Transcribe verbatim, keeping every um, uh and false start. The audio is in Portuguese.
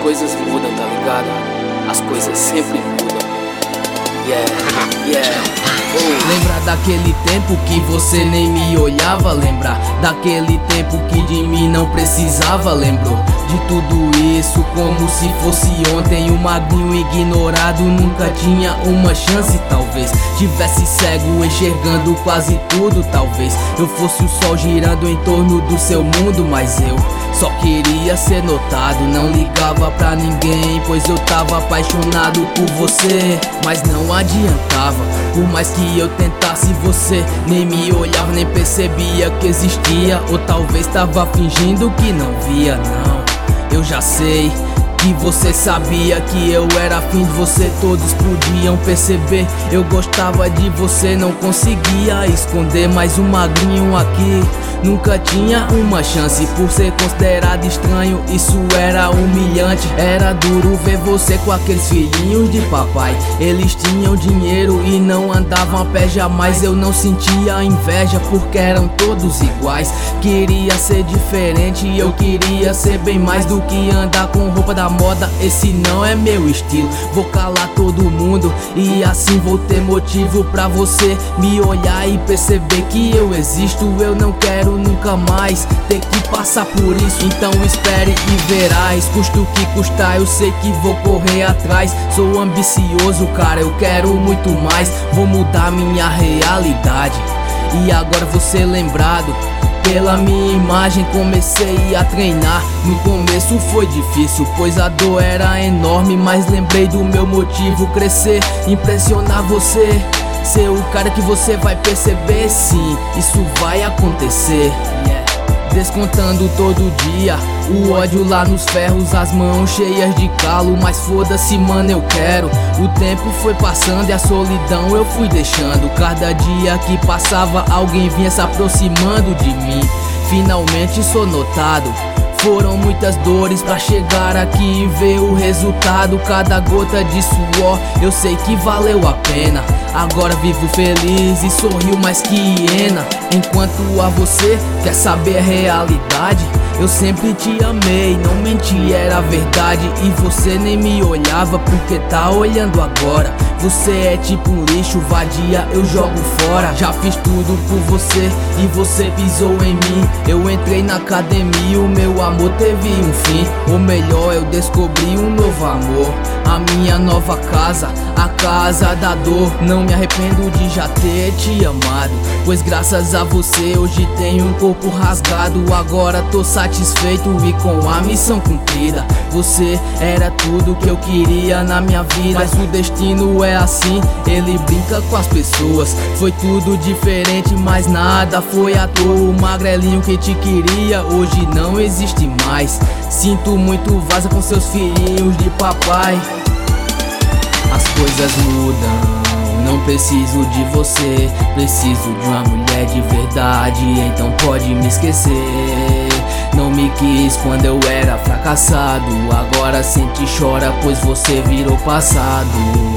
coisas mudam, tá ligado? As coisas sempre mudam. Yeah, yeah. Oh. Lembra daquele tempo que você nem me olhava? Lembra daquele tempo que de mim não precisava? Lembrou de tudo isso como se fosse ontem? O magrinho ignorado nunca tinha uma chance. Talvez tivesse cego enxergando quase tudo. Talvez eu fosse o sol girando em torno do seu mundo. Mas eu só queria ser notado, não ligava pra ninguém, pois eu tava apaixonado por você. Mas não adiantava, por mais que eu tentasse, você nem me olhava, nem percebia que existia. Ou talvez tava fingindo que não via, não. Eu já sei que você sabia que eu era afim de você, todos podiam perceber. Eu gostava de você, não conseguia esconder. Mas o magrinho aqui nunca tinha uma chance, por ser considerado estranho, isso era humilhante. Era duro ver você com aqueles filhinhos de papai. Eles tinham dinheiro e não andavam a pé jamais. Eu não sentia inveja porque eram todos iguais. Queria ser diferente e eu queria ser bem mais do que andar com roupa da moda. Esse não é meu estilo, vou calar todo mundo e assim vou ter motivo pra você me olhar e perceber que eu existo. Eu não quero nunca mais ter que passar por isso, então espere e verás. Custa o que custar, eu sei que vou correr atrás. Sou ambicioso, cara, eu quero muito mais. Vou mudar minha realidade e agora vou ser lembrado pela minha imagem. Comecei a treinar, no começo foi difícil, pois a dor era enorme. Mas lembrei do meu motivo, crescer, impressionar você, ser o cara que você vai perceber. Sim, isso vai acontecer, yeah. Descontando todo dia o ódio lá nos ferros, as mãos cheias de calo. Mas foda-se, mano, eu quero. O tempo foi passando e a solidão eu fui deixando. Cada dia que passava alguém vinha se aproximando de mim. Finalmente sou notado. Foram muitas dores pra chegar aqui e ver o resultado. Cada gota de suor eu sei que valeu a pena. Agora vivo feliz e sorrio mais que hiena. Enquanto a você quer saber a realidade, eu sempre te amei, não menti, era verdade. E você nem me olhava porque tá olhando agora. Você é tipo um lixo, vadia, eu jogo fora. Já fiz tudo por você e você pisou em mim. Eu entrei na academia, o meu amor teve um fim. Ou melhor, eu descobri um novo amor, a minha nova casa, a casa da dor. Não me arrependo de já ter te amado, pois graças a você hoje tenho um corpo rasgado. Agora tô satisfeito e com a missão cumprida. Você era tudo que eu queria na minha vida, mas o destino é assim, ele brinca com as pessoas. Foi tudo diferente, mas nada foi à toa. O magrelinho que te queria hoje não existe mais. Sinto muito, vaza com seus filhinhos de papai. As coisas mudam, não preciso de você, preciso de uma mulher de verdade, então pode me esquecer. Não me quis quando eu era fracassado, agora sente e chora, pois você virou passado.